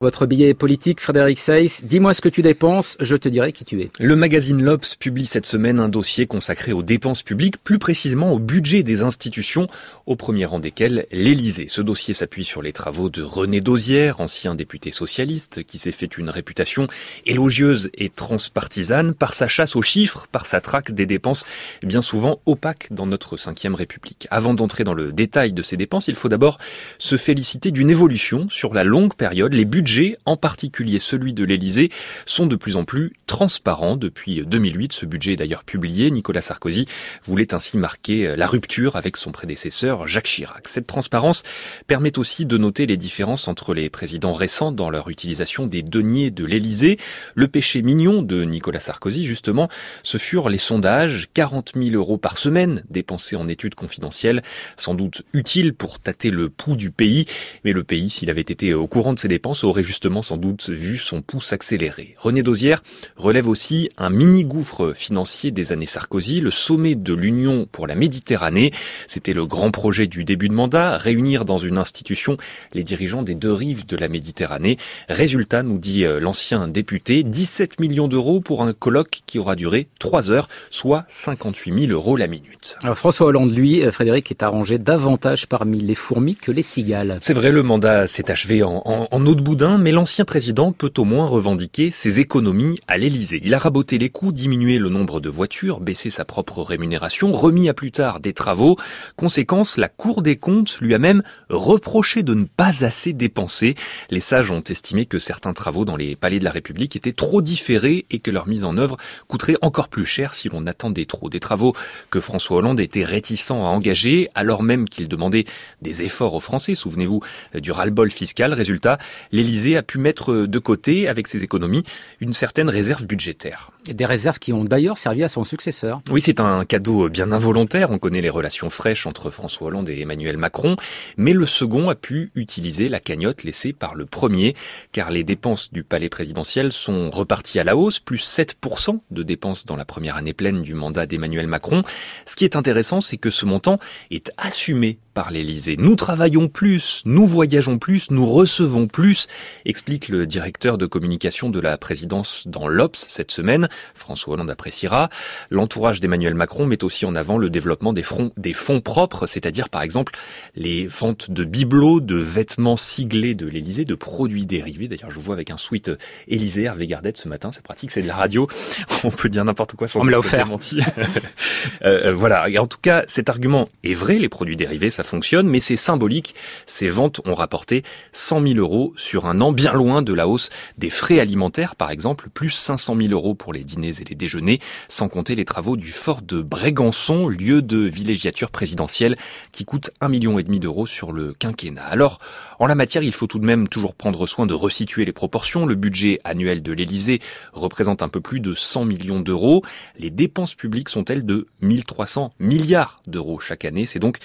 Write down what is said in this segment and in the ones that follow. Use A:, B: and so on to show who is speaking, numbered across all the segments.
A: Votre billet politique, Frédéric Seyss, dis-moi ce que tu dépenses, je te dirai qui tu es.
B: Le magazine l'Obs publie cette semaine un dossier consacré aux dépenses publiques, plus précisément au budget des institutions, au premier rang desquelles l'Élysée. Ce dossier s'appuie sur les travaux de René Dosière, ancien député socialiste, qui s'est fait une réputation élogieuse et transpartisane par sa chasse aux chiffres, par sa traque des dépenses bien souvent opaques dans notre 5e République. Avant d'entrer dans le détail de ces dépenses, il faut d'abord se féliciter d'une évolution sur la longue période. Les budgets, en particulier celui de l'Élysée, sont de plus en plus transparents. Depuis 2008, ce budget est d'ailleurs publié. Nicolas Sarkozy voulait ainsi marquer la rupture avec son prédécesseur Jacques Chirac. Cette transparence permet aussi de noter les différences entre les présidents récents dans leur utilisation des deniers de l'Élysée. Le péché mignon de Nicolas Sarkozy, justement, ce furent les sondages. 40 000 euros par semaine dépensés en études confidentielles, sans doute utiles pour tâter le pouls du pays. Mais le pays, s'il avait été au courant de ses dépenses, aurait justement sans doute vu son pouls s'accélérer. René Dosière relève aussi un mini-gouffre financier des années Sarkozy, le sommet de l'Union pour la Méditerranée. C'était le grand projet du début de mandat, réunir dans une institution les dirigeants des deux rives de la Méditerranée. Résultat, nous dit l'ancien député, 17 millions d'euros pour un colloque qui aura duré 3 heures, soit 58 000 euros la minute.
A: Alors François Hollande, lui, Frédéric, est arrangé davantage parmi les fourmis que les cigales.
B: C'est vrai, le mandat s'est achevé en eau de boudin, mais l'ancien président peut au moins revendiquer ses économies à l'Élysée. Il a raboté les coûts, diminué le nombre de voitures, baissé sa propre rémunération, remis à plus tard des travaux. Conséquence, la Cour des comptes lui a même reproché de ne pas assez dépenser. Les sages ont estimé que certains travaux dans les palais de la République étaient trop différés et que leur mise en œuvre coûterait encore plus cher si l'on attendait trop. Des travaux que François Hollande était réticent à engager, alors même qu'il demandait des efforts aux Français. Souvenez-vous du ras-le-bol fiscal. Résultat, l'Élysée a pu mettre de côté, avec ses économies, une certaine réserve budgétaire.
A: Et des réserves qui ont d'ailleurs servi à son successeur.
B: Oui, c'est un cadeau bien involontaire. On connaît les relations fraîches entre François Hollande et Emmanuel Macron. Mais le second a pu utiliser la cagnotte laissée par le premier, car les dépenses du palais présidentiel sont reparties à la hausse, plus 7% de dépenses dans la première année pleine du mandat d'Emmanuel Macron. Ce qui est intéressant, c'est que ce montant est assumé par l'Élysée. Nous travaillons plus, nous voyageons plus, nous recevons plus, explique le directeur de communication de la présidence dans l'Obs cette semaine. François Hollande appréciera. L'entourage d'Emmanuel Macron met aussi en avant le développement des fonds propres, c'est-à-dire par exemple les ventes de bibelots, de vêtements siglés de l'Élysée, de produits dérivés. D'ailleurs, je vous vois avec un sweat Élysée Hervé Gardette ce matin, c'est pratique, c'est de la radio. On peut dire n'importe quoi sans être démenti. Voilà. Et en tout cas, cet argument est vrai, les produits dérivés, ça fonctionne, mais c'est symbolique. Ces ventes ont rapporté 100 000 euros sur un an, bien loin de la hausse des frais alimentaires, par exemple, plus 500 000 euros pour les dîners et les déjeuners, sans compter les travaux du fort de Brégançon, lieu de villégiature présidentielle, qui coûte 1,5 million d'euros sur le quinquennat. Alors, en la matière, il faut tout de même toujours prendre soin de resituer les proportions. Le budget annuel de l'Élysée représente un peu plus de 100 millions d'euros. Les dépenses publiques sont, elles, de 1300 milliards d'euros chaque année. C'est donc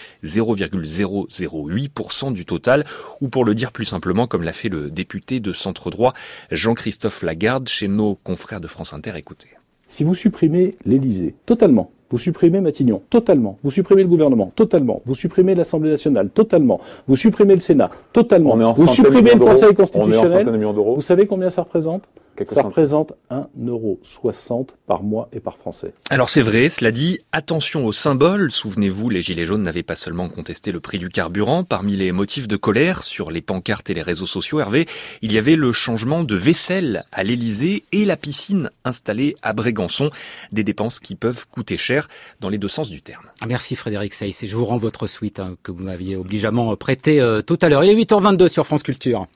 B: 0,008% du total, ou pour le dire plus simplement, comme l'a fait le député de centre droit Jean-Christophe Lagarde chez nos confrères de France Inter. Écoutez.
C: Si vous supprimez l'Élysée totalement, vous supprimez Matignon totalement, vous supprimez le gouvernement totalement, vous supprimez l'Assemblée nationale totalement, vous supprimez le Sénat totalement, vous supprimez le Conseil constitutionnel, vous savez combien ça représente ? Ça représente 1,60 € par mois et par Français.
B: Alors c'est vrai, cela dit, attention aux symboles. Souvenez-vous, les Gilets jaunes n'avaient pas seulement contesté le prix du carburant. Parmi les motifs de colère sur les pancartes et les réseaux sociaux, Hervé, il y avait le changement de vaisselle à l'Élysée et la piscine installée à Brégançon. Des dépenses qui peuvent coûter cher dans les deux sens du terme.
A: Merci Frédéric Seyss et je vous rends votre suite que vous m'aviez obligeamment prêté tout à l'heure. Il est 8h22 sur France Culture.